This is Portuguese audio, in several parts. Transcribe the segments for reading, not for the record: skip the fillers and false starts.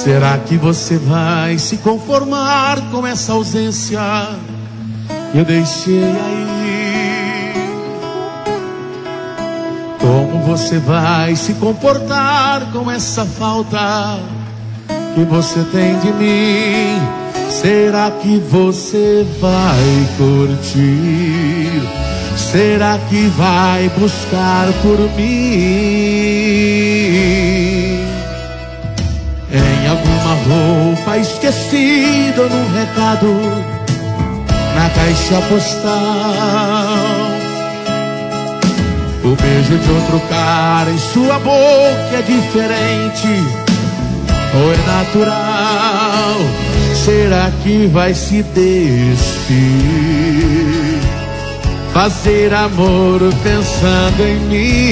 Será que você vai se conformar com essa ausência que eu deixei aí? Como você vai se comportar com essa falta que você tem de mim? Será que você vai curtir? Será que vai buscar por mim? Em alguma roupa esquecida, num recado, na caixa postal. O beijo de outro cara em sua boca é diferente ou é natural? Será que vai se despir, fazer amor pensando em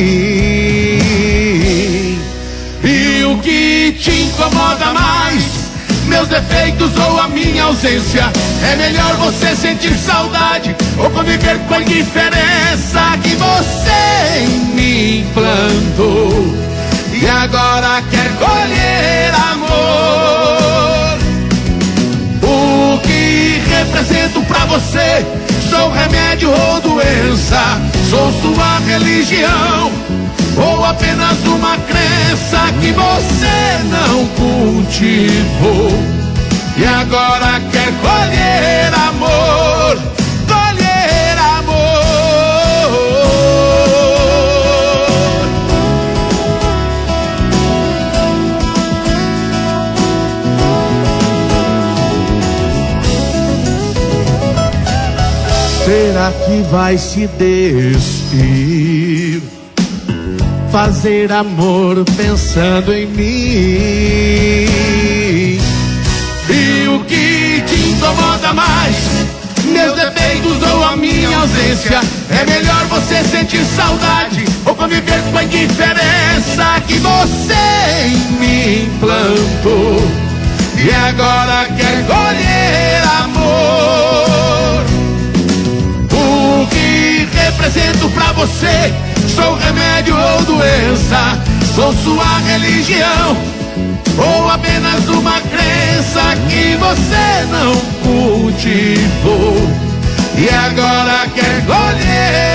mim? E o que te incomoda mais, meus defeitos ou a minha ausência? É melhor você sentir saudade ou conviver com a indiferença que você em mim plantou e agora quer colher amor? O que represento pra você? Sou remédio ou doença? Sou sua religião ou apenas uma crença que você não cultivou e agora quer colher amor? Colher amor. Será que vai se despir, fazer amor pensando em mim? E o que te incomoda mais, meus defeitos ou a minha ausência? É melhor você sentir saudade ou conviver com a indiferença que você em mim plantou e agora quer colher amor? O que represento pra você? Sou remédio ou doença? Sou sua religião ou apenas uma crença que você não cultivou e agora quer colher